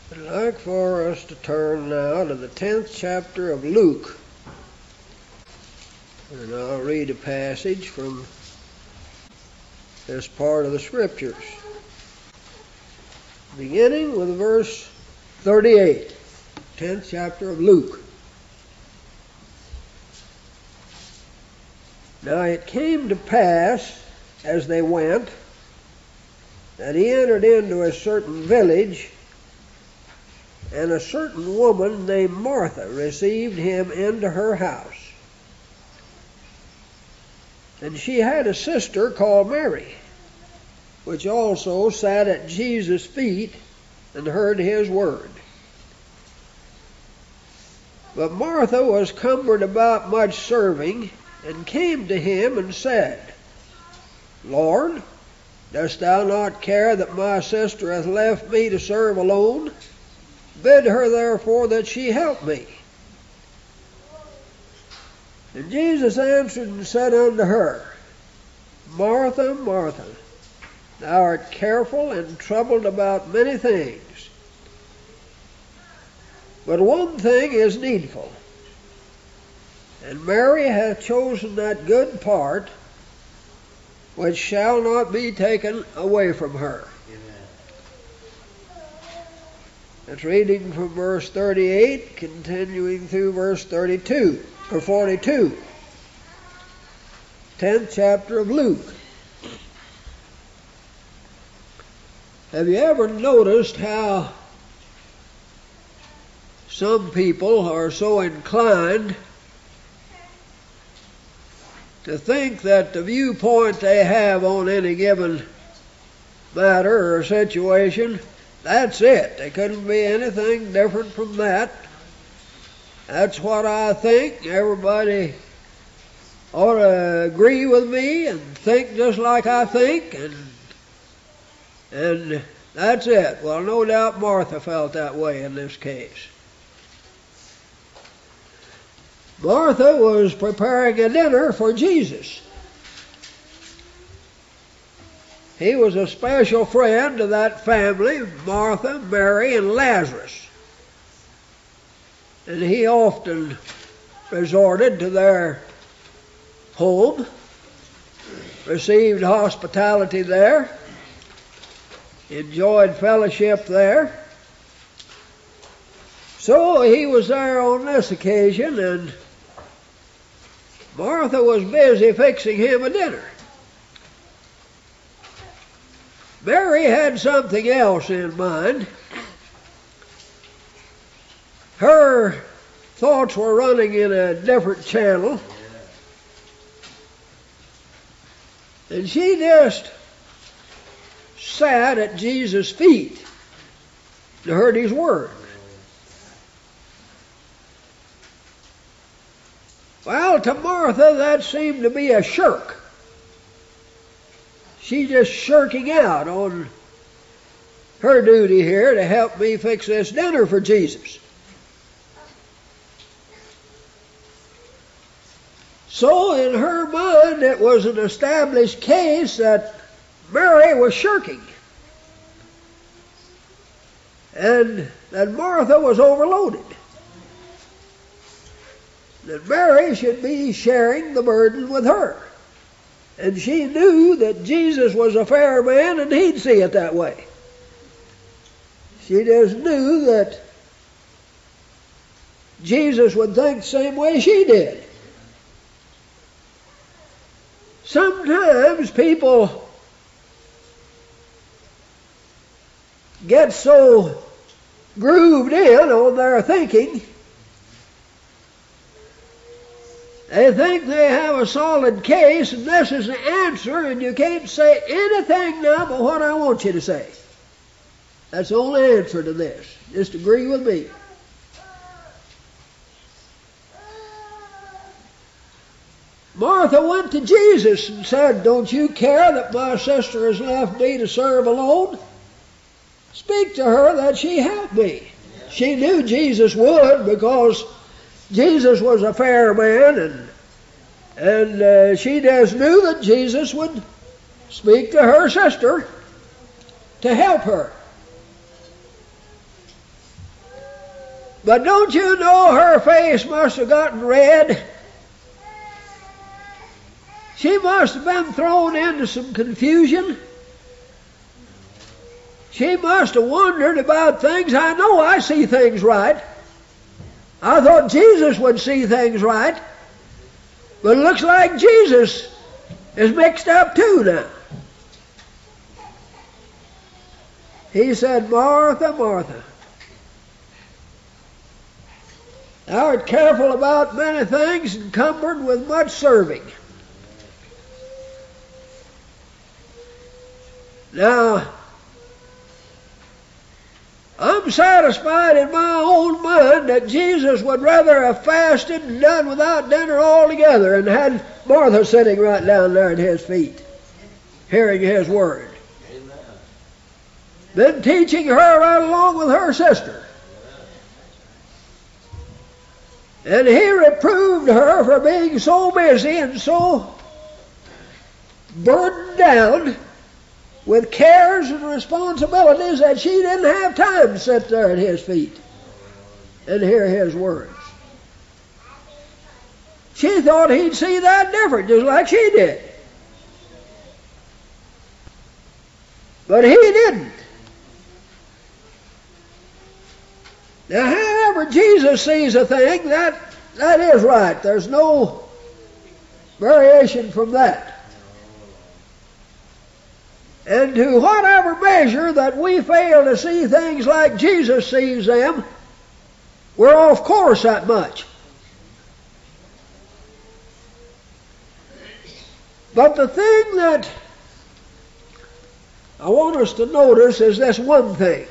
I'd like for us to turn now to the 10th chapter of Luke. And I'll read a passage from this part of the Scriptures, beginning with verse 38, 10th chapter of Luke. Now it came to pass, as they went, that he entered into a certain village, and a certain woman named Martha received him into her house. And she had a sister called Mary, which also sat at Jesus' feet and heard his word. But Martha was cumbered about much serving, and came to him and said, Lord, dost thou not care that my sister hath left me to serve alone? Bid her therefore that she help me. And Jesus answered and said unto her, Martha, Martha, thou art careful and troubled about many things, but one thing is needful. And Mary hath chosen that good part, which shall not be taken away from her. That's reading from verse 38, continuing through verse 32, or 42. 10th chapter of Luke. Have you ever noticed how some people are so inclined to think that the viewpoint they have on any given matter or situation, that's it. They couldn't be anything different from that. That's what I think. Everybody ought to agree with me and think just like I think, and that's it. Well, no doubt Martha felt that way in this case. Martha was preparing a dinner for Jesus. He was a special friend of that family, Martha, Mary, and Lazarus. And he often resorted to their home, received hospitality there, enjoyed fellowship there. So he was there on this occasion, and Martha was busy fixing him a dinner. Mary had something else in mind. Her thoughts were running in a different channel. And she just sat at Jesus' feet and heard his word. Well, to Martha, that seemed to be a shirk. She's just shirking out on her duty here to help me fix this dinner for Jesus. So in her mind, it was an established case that Mary was shirking, and that Martha was overloaded. That Mary should be sharing the burden with her. And she knew that Jesus was a fair man, and he'd see it that way. She just knew that Jesus would think the same way she did. Sometimes people get so grooved in on their thinking, they think they have a solid case, and this is the answer, and you can't say anything now but what I want you to say. That's the only answer to this. Just agree with me. Martha went to Jesus and said, Don't you care that my sister has left me to serve alone? Speak to her that she help me. She knew Jesus would, because Jesus was a fair man, and she just knew that Jesus would speak to her sister to help her. But don't you know her face must have gotten red? She must have been thrown into some confusion. She must have wondered about things. I know I see things right. I thought Jesus would see things right. But it looks like Jesus is mixed up too now. He said, Martha, Martha, thou art careful about many things and cumbered with much serving. Now, I'm satisfied in my own mind that Jesus would rather have fasted and done without dinner altogether and had Martha sitting right down there at his feet, hearing his word. Amen. Then teaching her right along with her sister. And he reproved her for being so busy and so burdened down with cares and responsibilities that she didn't have time to sit there at his feet and hear his words. She thought he'd see that different, just like she did. But he didn't. Now, however Jesus sees a thing, that is right. There's no variation from that. And to whatever measure that we fail to see things like Jesus sees them, we're off course that much. But the thing that I want us to notice is this one thing.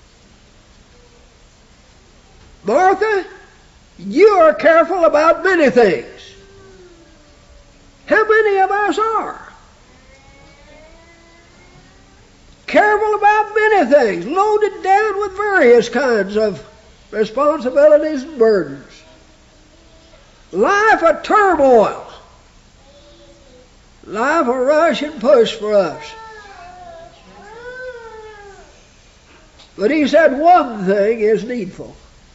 Martha, you are careful about many things. How many of us are? Careful about many things, loaded down with various kinds of responsibilities and burdens. Life a turmoil. Life a rush and push for us. But he said one thing is needful.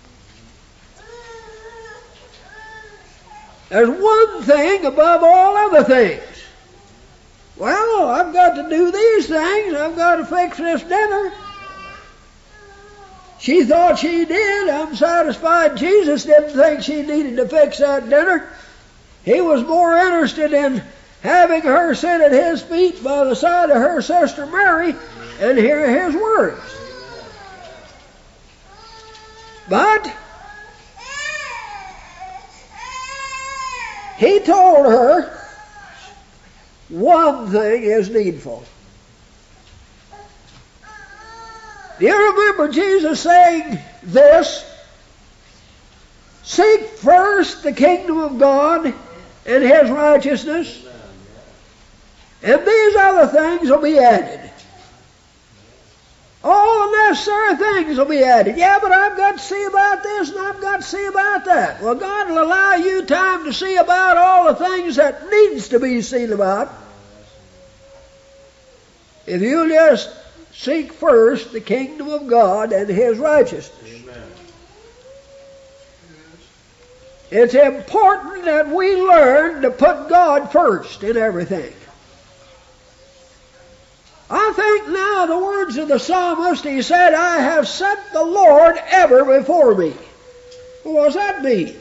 There's one thing above all other things. Well, I've got to do these things. I've got to fix this dinner. She thought she did. I'm satisfied Jesus didn't think she needed to fix that dinner. He was more interested in having her sit at his feet by the side of her sister Mary and hear his words. But he told her, one thing is needful. Do you remember Jesus saying this? Seek first the kingdom of God and his righteousness, and these other things will be added. All the necessary things will be added. Yeah, but I've got to see about this and I've got to see about that. Well, God will allow you time to see about all the things that needs to be seen about if you just seek first the kingdom of God and his righteousness. Amen. It's important that we learn to put God first in everything. I think now the words of the psalmist, he said, I have set the Lord ever before me. Well, what does that mean?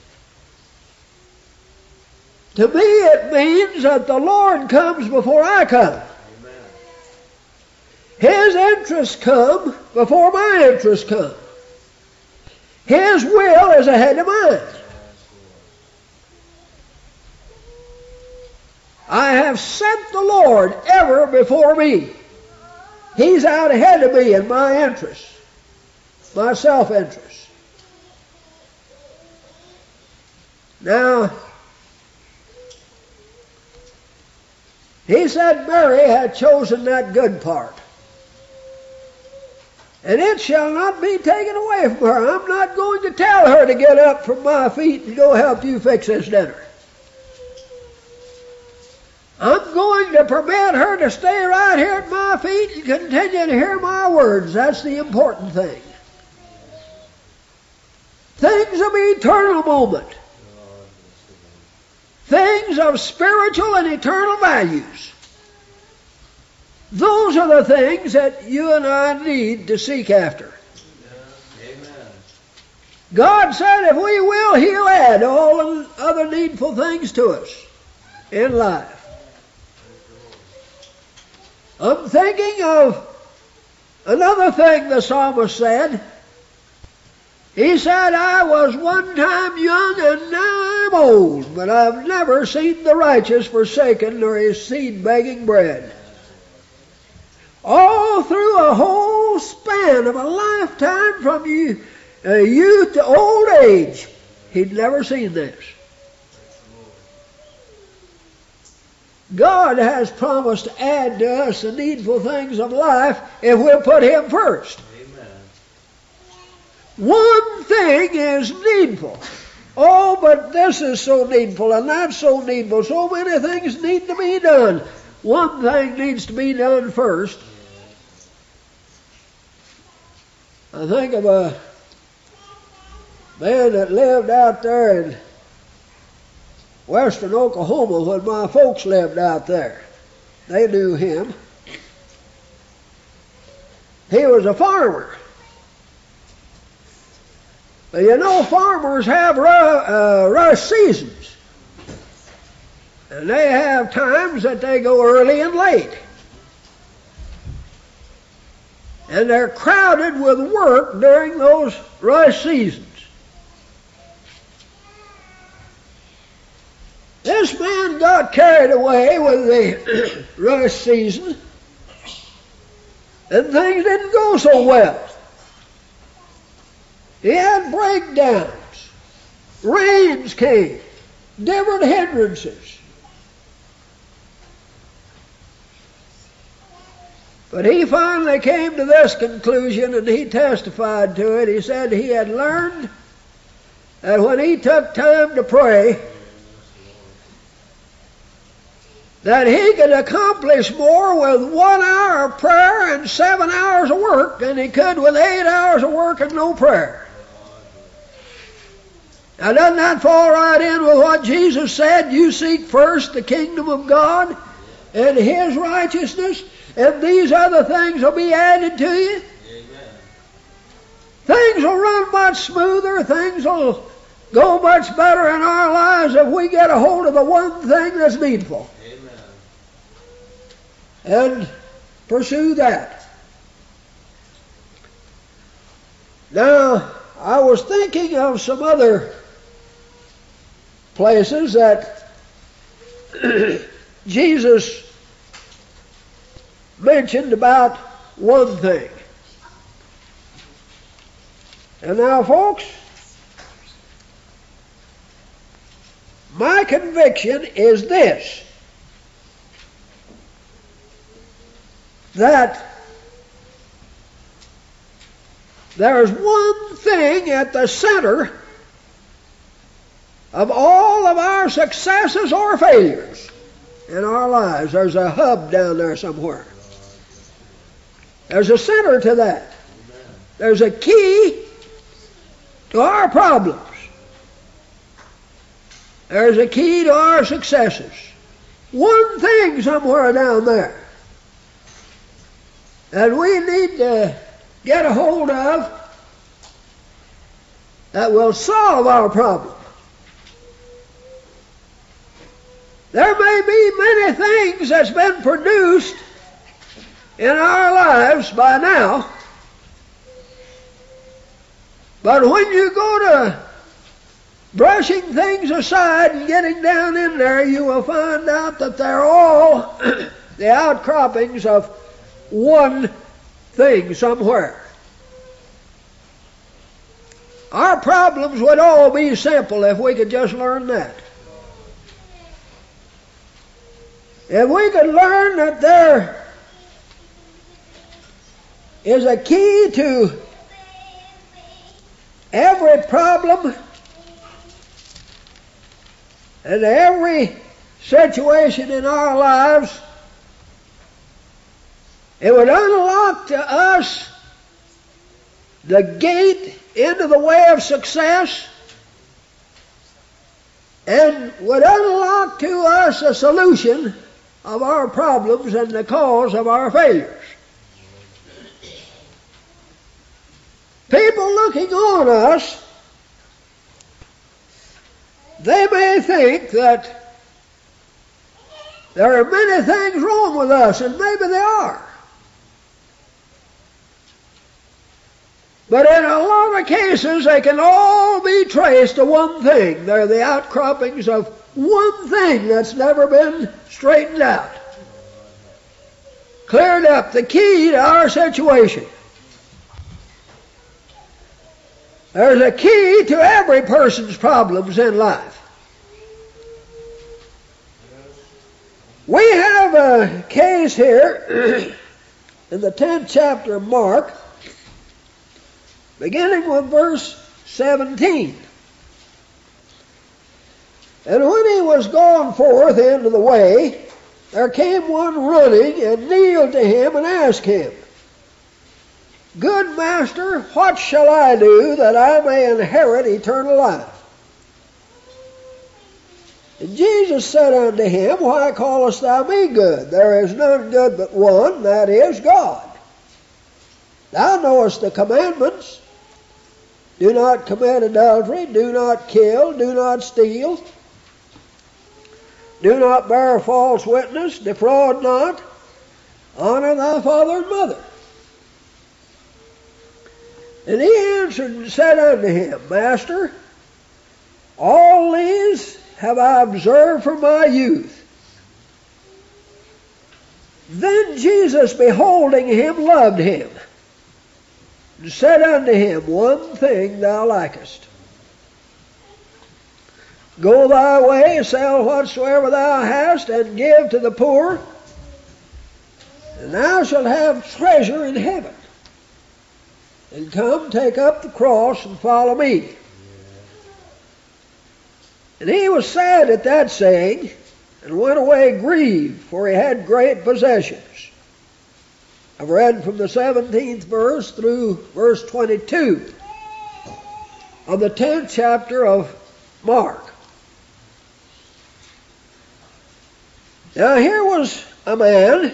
To me it means that the Lord comes before I come. Amen. His interests come before my interests come. His will is ahead of mine. I have set the Lord ever before me. He's out ahead of me in my interests, my self-interest. Now, he said Mary had chosen that good part. And it shall not be taken away from her. I'm not going to tell her to get up from my feet and go help you fix this dinner. I'm going to permit her to stay right here at my feet and continue to hear my words. That's the important thing. things of eternal moment, things of spiritual and eternal values. Those are the things that you and I need to seek after. Amen. God said if we will, He'll add all the other needful things to us in life. I'm thinking of another thing the psalmist said. He said, I was one time young and now I'm old, but I've never seen the righteous forsaken nor his seed begging bread. All through a whole span of a lifetime from youth to old age, he'd never seen this. God has promised to add to us the needful things of life if we'll put Him first. Amen. One thing is needful. Oh, but this is so needful and that's so needful. So many things need to be done. One thing needs to be done first. I think of a man that lived out there in western Oklahoma when my folks lived out there. They knew him. He was a farmer. But you know, farmers have rush seasons. And they have times that they go early and late. And they're crowded with work during those rush seasons. This man got carried away with the rush season, and things didn't go so well. He had breakdowns, rains came, different hindrances. But he finally came to this conclusion, and he testified to it. He said he had learned that when he took time to pray, that he could accomplish more with 1 hour of prayer and 7 hours of work than he could with 8 hours of work and no prayer. Now doesn't that fall right in with what Jesus said? You seek first the kingdom of God and His righteousness, and these other things will be added to you. Amen. Things will run much smoother. Things will go much better in our lives if we get a hold of the one thing that's needful. And pursue that. Now, I was thinking of some other places that Jesus mentioned about one thing. And now, folks, my conviction is this: that there's one thing at the center of all of our successes or failures in our lives. There's a hub down there somewhere. There's a center to that. There's a key to our problems. There's a key to our successes. One thing somewhere down there that we need to get a hold of that will solve our problem. There may be many things that's been produced in our lives by now, but when you go to brushing things aside and getting down in there, you will find out that they're all the outcroppings of one thing somewhere. Our problems would all be simple if we could just learn that. If we could learn that there is a key to every problem and every situation in our lives, it would unlock to us the gate into the way of success and would unlock to us a solution of our problems and the cause of our failures. People looking on us, they may think that there are many things wrong with us, and maybe they are. But in a lot of cases, they can all be traced to one thing. They're the outcroppings of one thing that's never been straightened out, cleared up, the key to our situation. There's a key to every person's problems in life. We have a case here in the 10th chapter of Mark, beginning with verse 17. And when he was gone forth into the way, there came one running and kneeled to him and asked him, Good master, what shall I do that I may inherit eternal life? And Jesus said unto him, Why callest thou me good? There is none good but one, that is God. Thou knowest the commandments. Do not commit adultery, do not kill, do not steal, do not bear false witness, defraud not, honor thy father and mother. And he answered and said unto him, Master, all these have I observed from my youth. Then Jesus, beholding him, loved him, and said unto him, One thing thou lackest. Go thy way, sell whatsoever thou hast, and give to the poor, and thou shalt have treasure in heaven. And come, take up the cross, and follow me. And he was sad at that saying, and went away grieved, for he had great possessions. I've read from the 17th verse through verse 22 of the 10th chapter of Mark. Now here was a man.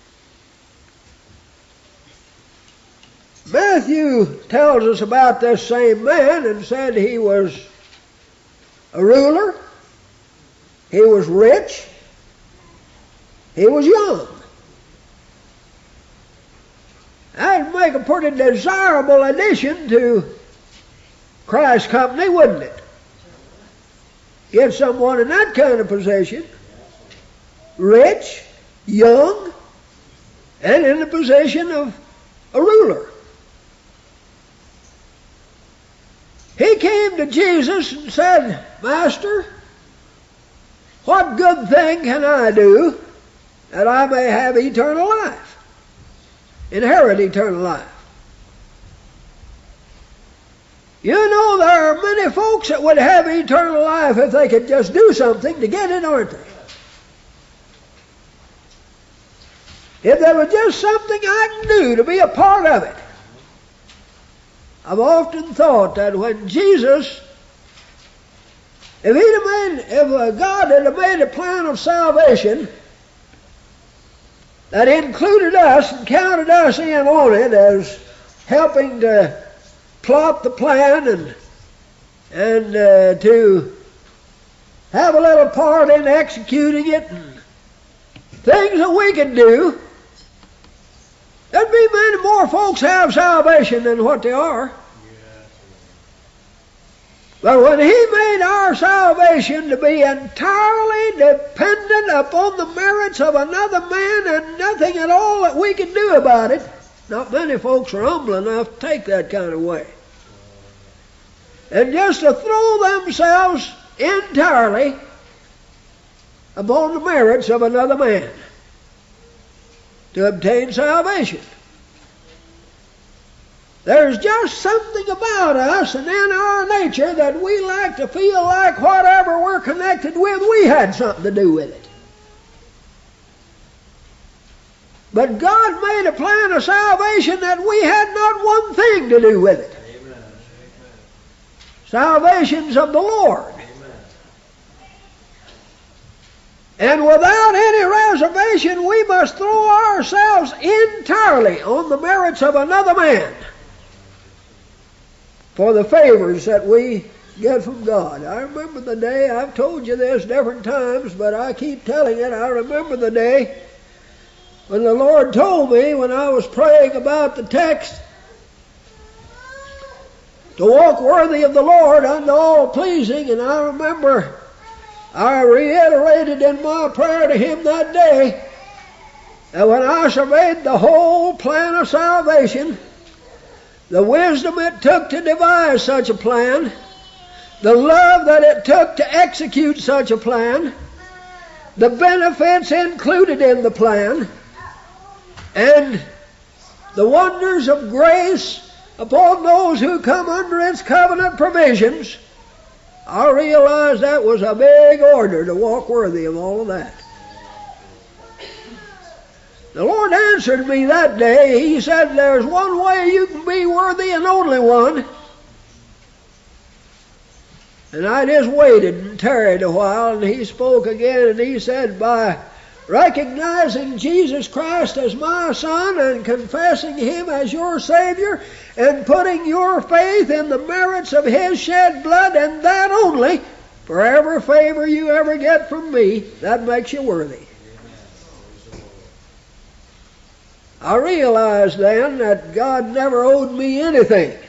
Matthew tells us about this same man and said he was a ruler, he was rich, he was young. That'd make a pretty desirable addition to Christ's company, wouldn't it? Get someone in that kind of position, rich, young, and in the position of a ruler. He came to Jesus and said, Master, what good thing can I do that I may have eternal life? Inherit eternal life. You know, there are many folks that would have eternal life if they could just do something to get it, aren't they? If there was just something I can do to be a part of it. I've often thought that when Jesus, if God had made a plan of salvation that included us and counted us in on it as helping to plot the plan and to have a little part in executing it and things that we could do, there'd be many more folks have salvation than what they are. But when He made our salvation to be entirely dependent upon the merits of another man and nothing at all that we can do about it, not many folks are humble enough to take that kind of way. And just to throw themselves entirely upon the merits of another man to obtain salvation. There's just something about us and in our nature that we like to feel like whatever we're connected with, we had something to do with it. But God made a plan of salvation that we had not one thing to do with it. Amen. Salvation's of the Lord. Amen. And without any reservation, we must throw ourselves entirely on the merits of another man for the favors that we get from God. I remember the day, I've told you this different times, but I keep telling it. I remember the day when the Lord told me, when I was praying about the text, to walk worthy of the Lord unto all pleasing, and I remember I reiterated in my prayer to Him that day that when I surveyed the whole plan of salvation, the wisdom it took to devise such a plan, the love that it took to execute such a plan, the benefits included in the plan, and the wonders of grace upon those who come under its covenant provisions, I realized that was a big order to walk worthy of all of that. The Lord answered me that day. He said, there's one way you can be worthy and only one. And I just waited and tarried a while, and He spoke again, and He said, by recognizing Jesus Christ as my Son and confessing Him as your Savior and putting your faith in the merits of His shed blood and that only, for every favor you ever get from me, that makes you worthy. I realized then that God never owed me anything.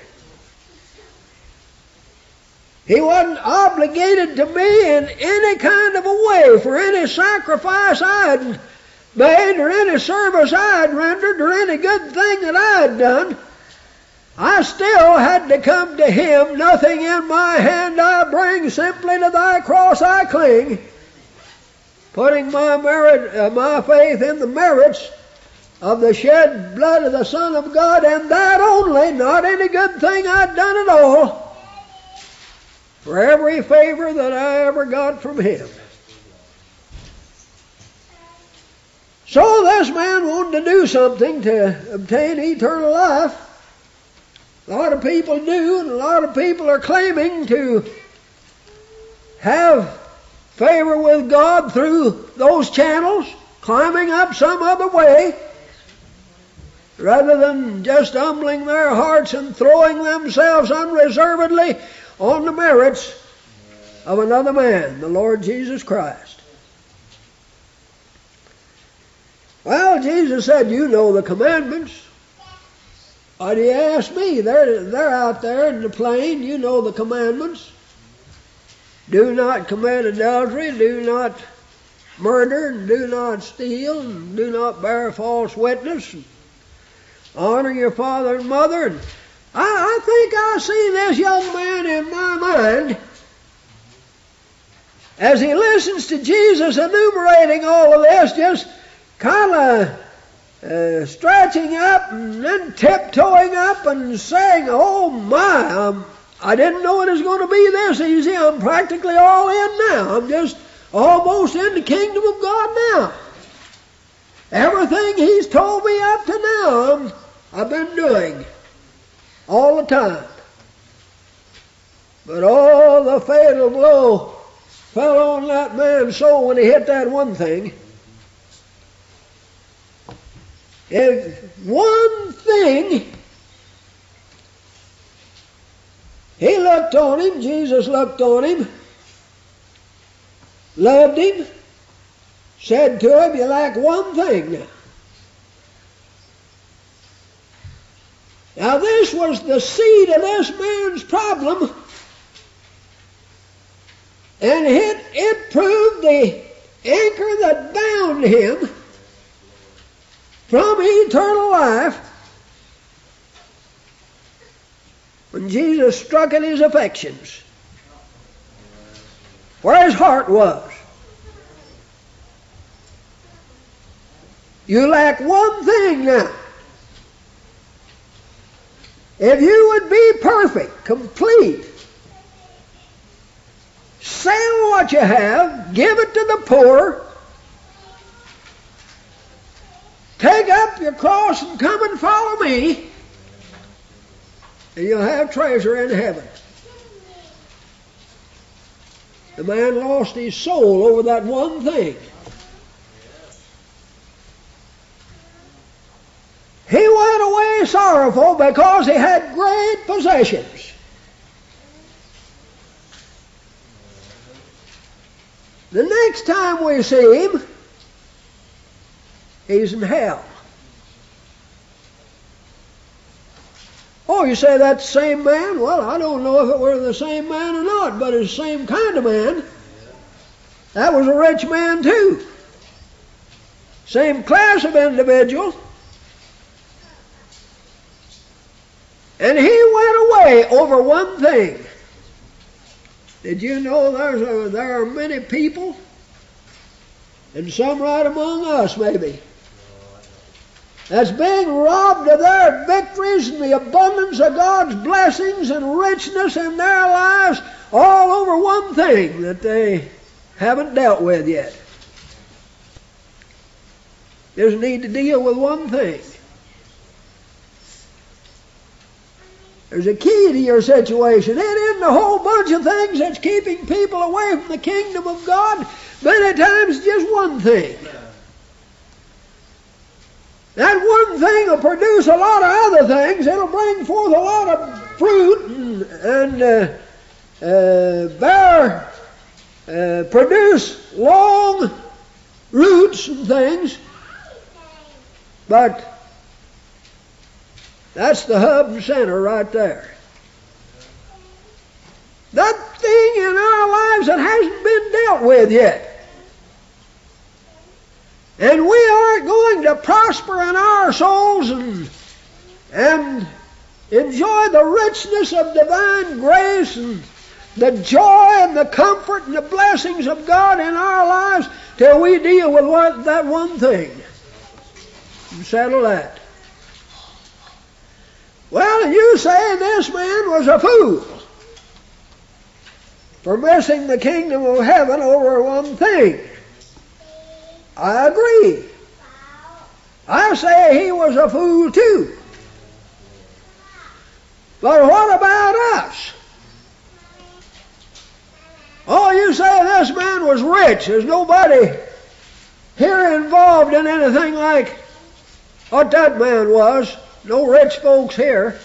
He wasn't obligated to me in any kind of a way for any sacrifice I had made or any service I had rendered or any good thing that I had done. I still had to come to Him. Nothing in my hand I bring, simply to Thy cross I cling, putting my faith in the merits of the shed blood of the Son of God, and that only, not any good thing I'd done at all, for every favor that I ever got from Him. So this man wanted to do something to obtain eternal life. A lot of people do, and a lot of people are claiming to have favor with God through those channels, climbing up some other way, rather than just humbling their hearts and throwing themselves unreservedly on the merits of another man, the Lord Jesus Christ. Well, Jesus said, you know the commandments. Why do you ask me? They're out there in the plain. You know the commandments. Do not commit adultery, do not murder, and do not steal, and do not bear false witness, and honor your father and mother. And I think I see this young man in my mind as he listens to Jesus enumerating all of this, just kind of stretching up and then tiptoeing up and saying, oh my, I didn't know it was going to be this easy. I'm practically all in now. I'm just almost in the kingdom of God now. Everything He's told me up to now, I've been doing all the time. But the fatal blow fell on that man's soul when he hit that one thing. If one thing, He looked on him, Jesus looked on him, loved him, said to him, you lack one thing now. Now this was the seed of this man's problem, and it proved the anchor that bound him from eternal life when Jesus struck at his affections, where his heart was. You lack one thing now. If you would be perfect, complete, sell what you have, give it to the poor, Take up your cross and come and follow me, and you'll have treasure in heaven. The man lost his soul over that one thing. He went away sorrowful because he had great possessions. The next time we see him, he's in hell. Oh, you say that's the same man? Well, I don't know if it were the same man or not, but it's the same kind of man. That was a rich man too. Same class of individual. And he went away over one thing. Did you know there are many people, and some right among us maybe, that's being robbed of their victories and the abundance of God's blessings and richness in their lives all over one thing that they haven't dealt with yet. There's a need to deal with one thing. There's a key to your situation. It isn't a whole bunch of things that's keeping people away from the kingdom of God. Many times just one thing. That one thing will produce a lot of other things. It'll bring forth a lot of fruit and produce long roots and things. But that's the hub and center right there. That thing in our lives that hasn't been dealt with yet. And we aren't going to prosper in our souls and enjoy the richness of divine grace and the joy and the comfort and the blessings of God in our lives till we deal with that one thing and settle that. Well, you say this man was a fool for missing the kingdom of heaven over one thing. I agree. I say he was a fool too. But what about us? Oh, you say this man was rich. There's nobody here involved in anything like what that man was. No rich folks here.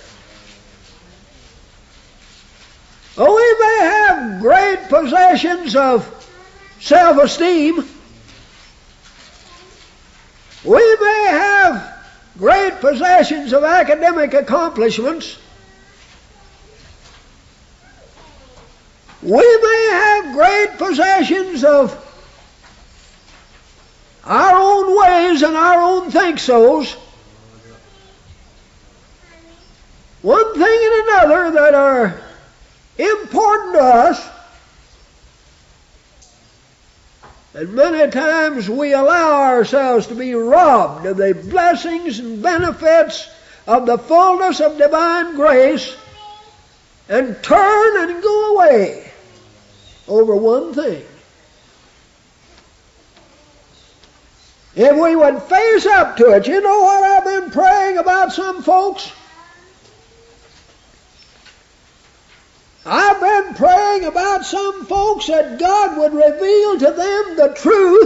Oh, we may have great possessions of self-esteem. We may have great possessions of academic accomplishments. We may have great possessions of our own ways and our own think-sos. One thing and another that are important to us, and many times we allow ourselves to be robbed of the blessings and benefits of the fullness of divine grace and turn and go away over one thing. If we would face up to it, you know what I've been praying about some folks? I've been praying about some folks that God would reveal to them the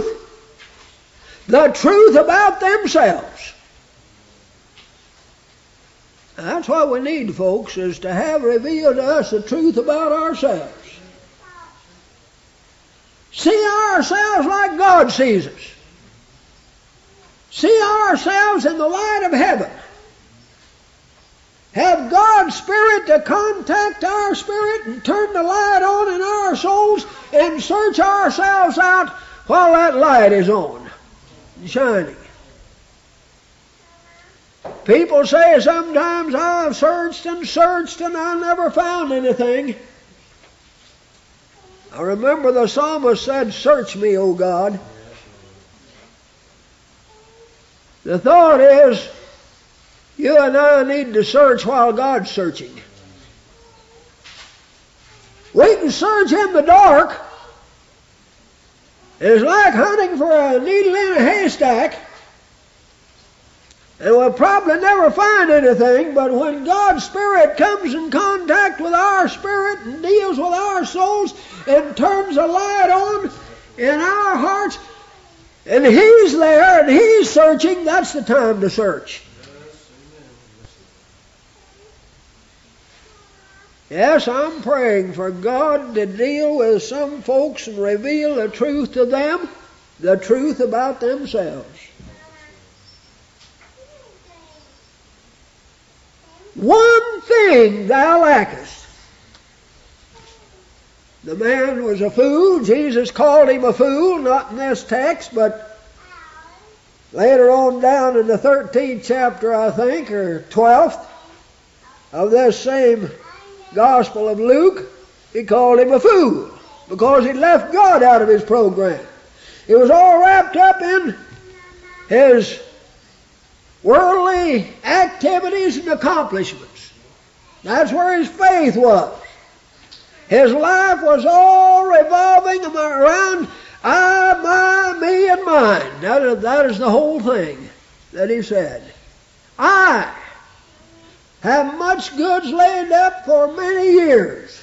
truth about themselves. That's what we need, folks, is to have revealed to us the truth about ourselves. See ourselves like God sees us. See ourselves in the light of heaven. Have God's Spirit to contact our spirit and turn the light on in our souls and search ourselves out while that light is on and shining. People say sometimes, I've searched and I never found anything. I remember the psalmist said, "Search me, O God." The thought is, you and I need to search while God's searching. We can search in the dark. It's like hunting for a needle in a haystack. And we'll probably never find anything, but when God's Spirit comes in contact with our spirit and deals with our souls and turns a light on in our hearts, and He's there and He's searching, that's the time to search. Yes, I'm praying for God to deal with some folks and reveal the truth to them, the truth about themselves. One thing thou lackest. The man was a fool. Jesus called him a fool, not in this text, but later on down in the 13th chapter, I think, or 12th, of this same Gospel of Luke, he called him a fool because he left God out of his program. He was all wrapped up in his worldly activities and accomplishments. That's where his faith was. His life was all revolving around I, my, me, and mine. That is the whole thing that he said. I have much goods laid up for many years.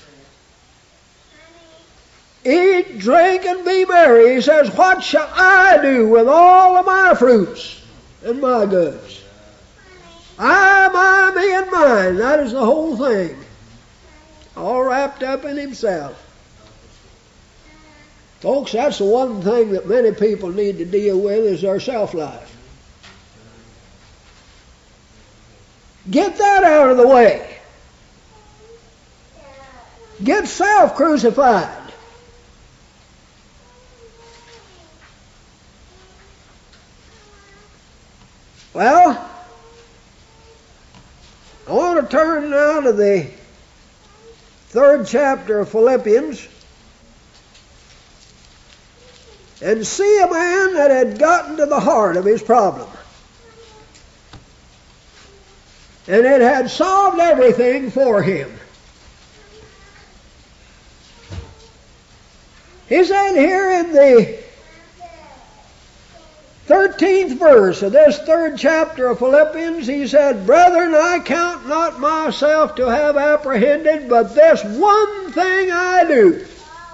Eat, drink, and be merry. He says, what shall I do with all of my fruits and my goods? I, my, me, and mine. That is the whole thing. All wrapped up in himself. Folks, that's the one thing that many people need to deal with is their self-life. Get that out of the way. Get self crucified. Well, I want to turn now to the 3rd chapter of Philippians and see a man that had gotten to the heart of his problem. And it had solved everything for him. He said here in the 13th verse of this 3rd chapter of Philippians, he said, Brethren, I count not myself to have apprehended, but this one thing I do.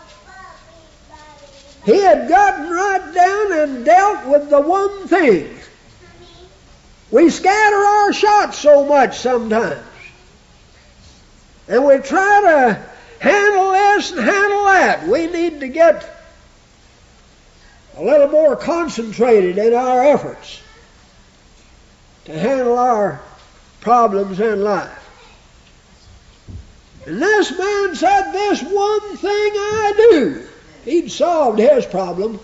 He had gotten right down and dealt with the one thing. We scatter our shots so much sometimes. And we try to handle this and handle that. We need to get a little more concentrated in our efforts to handle our problems in life. And this man said, this one thing I do. He'd solved his problem.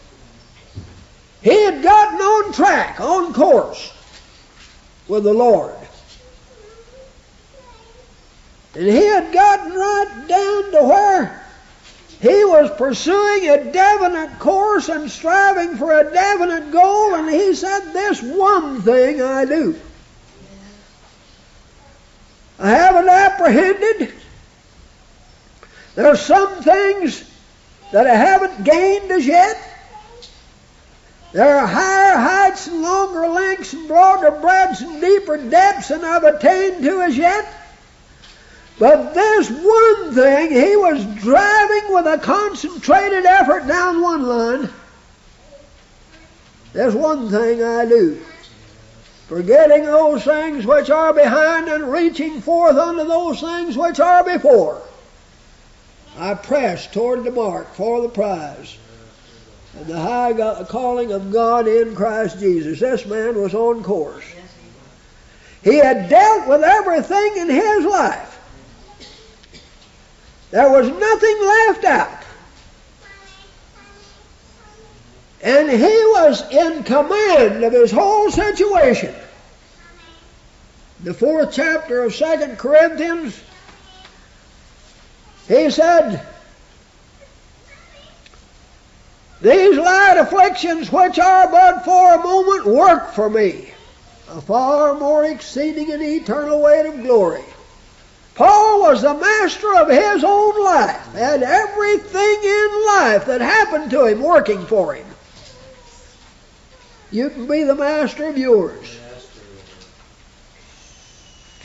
He had gotten on track, on course with the Lord. And he had gotten right down to where he was pursuing a definite course and striving for a definite goal, and he said, this one thing I do. I haven't apprehended. There's some things that I haven't gained as yet. There are higher heights and longer lengths and broader breadths and deeper depths than I've attained to as yet. But this one thing, he was driving with a concentrated effort down one line. There's one thing I do. Forgetting those things which are behind and reaching forth unto those things which are before. I press toward the mark for the prize and the high calling of God in Christ Jesus. This man was on course. He had dealt with everything in his life. There was nothing left out. And he was in command of his whole situation. The 4th chapter of 2 Corinthians, he said, these light afflictions which are but for a moment work for me a far more exceeding and eternal weight of glory. Paul was the master of his own life, had everything in life that happened to him working for him. You can be the master of yours.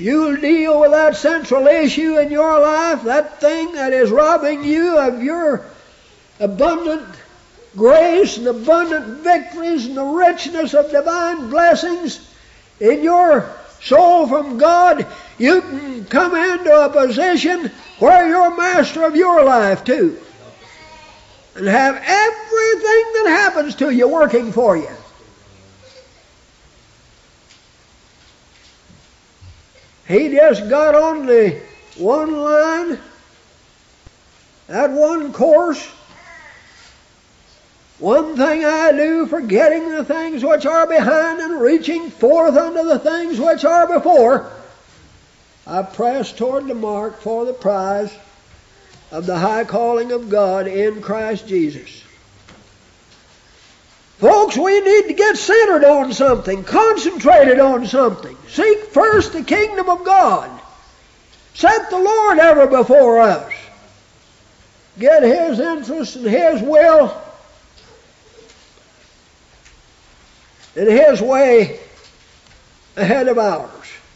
you'll deal with that central issue in your life, that thing that is robbing you of your abundant grace and abundant victories and the richness of divine blessings in your soul from God, you can come into a position where you're master of your life too. And have everything that happens to you working for you. He just got on the one line, that one course. One thing I do, forgetting the things which are behind and reaching forth unto the things which are before, I press toward the mark for the prize of the high calling of God in Christ Jesus. Folks, we need to get centered on something, concentrated on something. Seek first the kingdom of God. Set the Lord ever before us. Get His interest and His will and His way ahead of ours.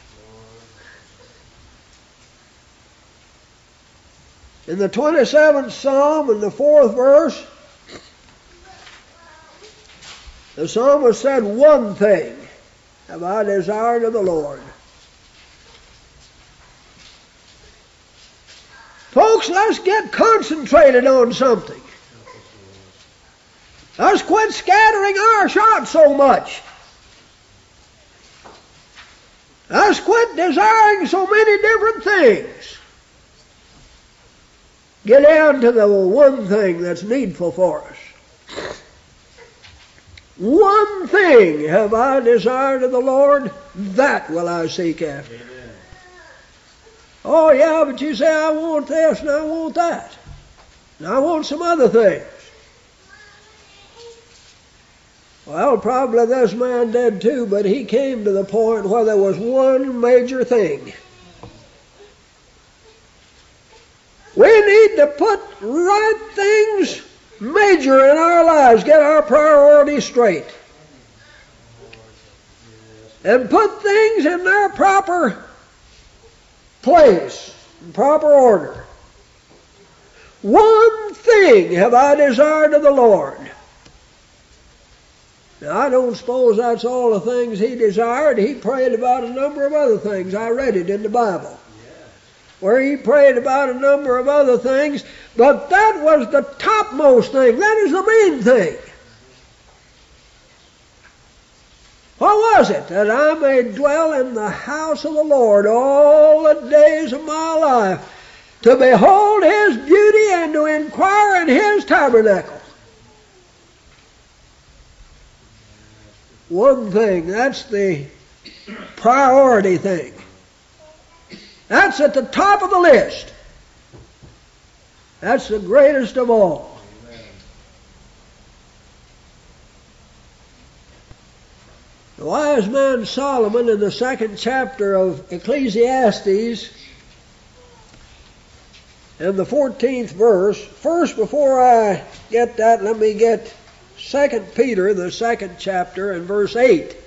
In the 27th Psalm, in the 4th verse, the psalmist said, "One thing have I desired of the Lord." Folks, let's get concentrated on something. Let's quit scattering our shots so much. Let's quit desiring so many different things. Get down to the one thing that's needful for us. One thing have I desired of the Lord, that will I seek after. Amen. Oh yeah, but you say, I want this and I want that. And I want some other things. Well, probably this man did too, but he came to the point where there was one major thing. We need to put right things major in our lives, get our priorities straight. And put things in their proper place, in proper order. One thing have I desired of the Lord. Now, I don't suppose that's all the things he desired. He prayed about a number of other things. I read it in the Bible, where he prayed about a number of other things, but that was the topmost thing. That is the main thing. What was it? That I may dwell in the house of the Lord all the days of my life, to behold His beauty and to inquire in His tabernacle. One thing, that's the priority thing. That's at the top of the list. That's the greatest of all. The wise man Solomon, in the 2nd chapter of Ecclesiastes, in the 14th verse, first before I get that, let me get 2 Peter, the 2nd chapter, and verse 8.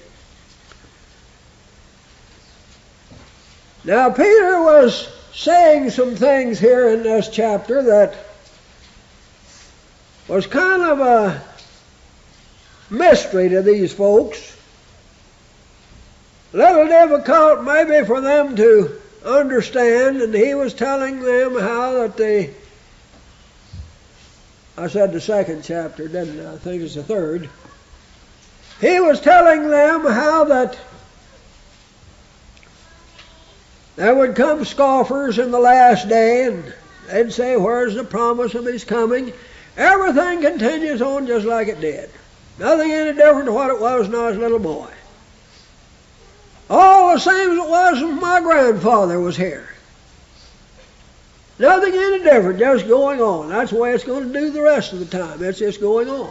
Now, Peter was saying some things here in this chapter that was kind of a mystery to these folks. A little difficult maybe for them to understand, and he was telling them how that I said the 2nd chapter, didn't I? I think it's the 3rd. He was telling them how that there would come scoffers in the last day, and they'd say, where's the promise of His coming? Everything continues on just like it did. Nothing any different to what it was when I was a little boy. All the same as it was when my grandfather was here. Nothing any different, just going on. That's the way it's going to do the rest of the time. It's just going on.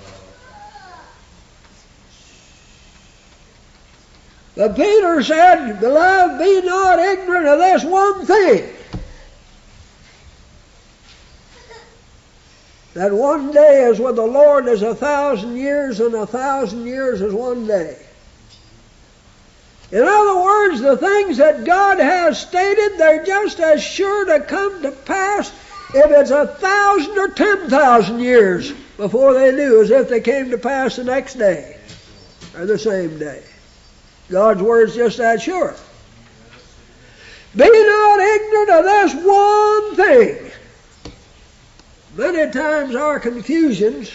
But Peter said, Beloved, be not ignorant of this one thing, that one day is with the Lord as 1,000 years, and 1,000 years is one day. In other words, the things that God has stated, they're just as sure to come to pass if it's 1,000 or 10,000 years before they do, as if they came to pass the next day or the same day. God's word's just that sure. Be not ignorant of this one thing. Many times our confusions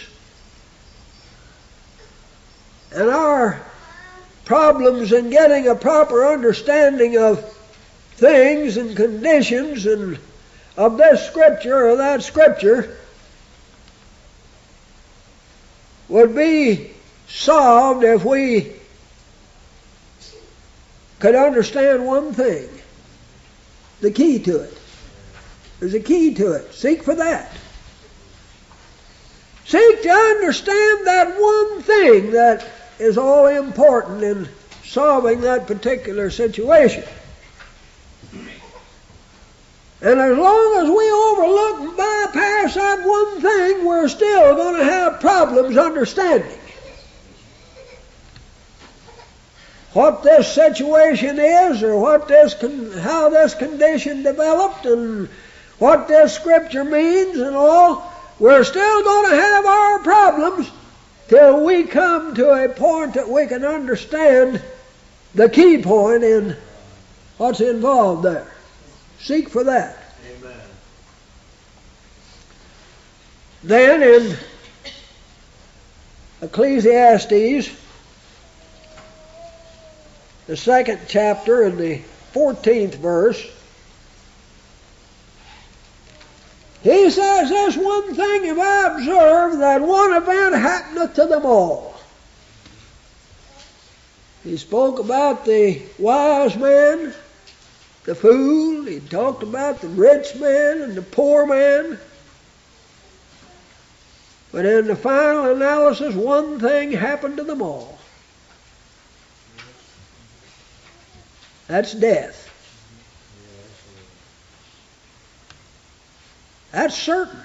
and our problems in getting a proper understanding of things and conditions and of this scripture or that scripture would be solved if we could understand one thing. The key to it. There's a key to it. Seek for that. Seek to understand that one thing that is all important in solving that particular situation. And as long as we overlook and bypass that one thing, we're still going to have problems understanding what this situation is, or how this condition developed, and what this scripture means and all. We're still going to have our problems till we come to a point that we can understand the key point in what's involved there. Seek for that. Amen. Then in Ecclesiastes, the 2nd chapter and the 14th verse, he says, this one thing have I observed, that one event happeneth to them all. He spoke about the wise man, the fool. He talked about the rich man and the poor man. But in the final analysis, one thing happened to them all. That's death. That's certain.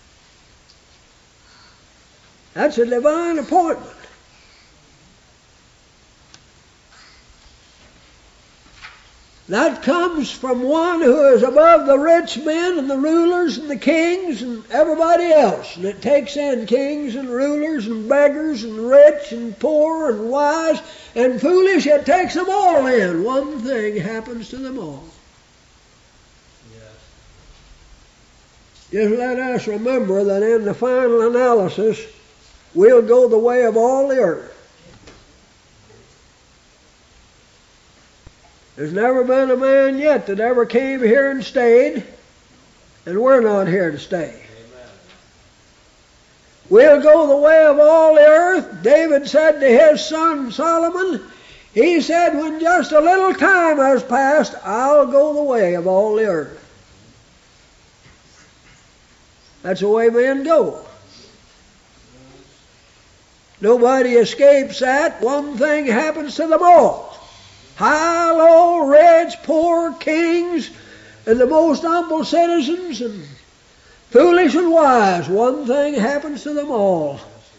That's a divine appointment. That comes from one who is above the rich men and the rulers and the kings and everybody else. And it takes in kings and rulers and beggars and rich and poor and wise and foolish. It takes them all in. One thing happens to them all. Just let us remember that in the final analysis, we'll go the way of all the earth. There's never been a man yet that ever came here and stayed, and we're not here to stay. Amen. We'll go the way of all the earth. David said to his son Solomon, he said, when just a little time has passed, I'll go the way of all the earth. That's the way men go. Nobody escapes that. One thing happens to them all. High, low, rich, poor, kings, and the most humble citizens, and foolish and wise. One thing happens to them all.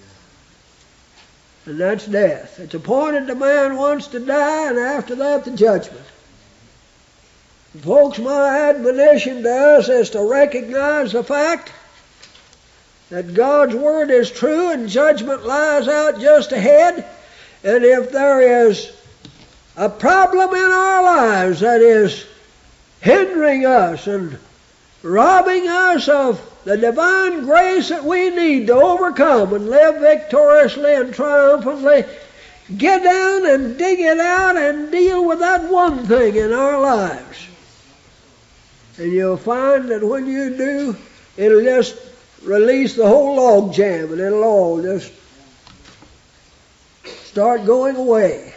And that's death. It's appointed the man once to die, and after that the judgment. Folks, my admonition to us is to recognize the fact that God's Word is true and judgment lies out just ahead. And if there is a problem in our lives that is hindering us and robbing us of the divine grace that we need to overcome and live victoriously and triumphantly, get down and dig it out and deal with that one thing in our lives. And you'll find that when you do, it'll just release the whole log jam, and it'll all just start going away.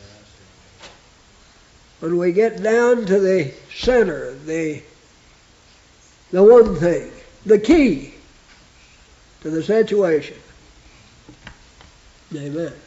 When we get down to the center, the one thing, the key to the situation. Amen.